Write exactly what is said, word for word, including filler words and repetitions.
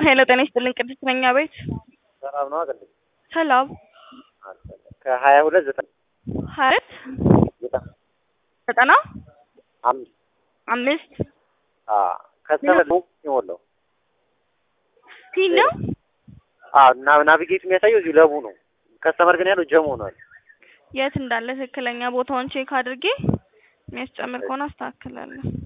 ሄሎ ጤና ይስጥልኝ ቅድስት ነኝ አቤት ሰላም ነው አይደል? ሰላም ከሀያ ሁለት ዘጠና ሀያት ዘጠና አምስት አምስት አ ከሰለ ነው ይወለው ቲና አ ና ናቪጌት የሚያሳየው እዚህ ለቡ ነው። ከስተመር ግን ያለው ጀሞ ነው። የት እንዳለ ትክክለኛ ቦታውን ቼክ አድርጌ የሚያስጨምር ከሆነ አስተካክላለሁ።